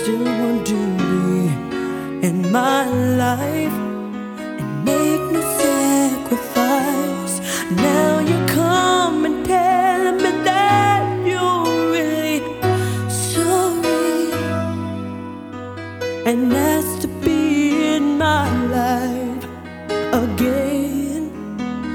still want to be in my life and make no sacrifice. Now you come and tell me that you're really sorry and ask to be in my life.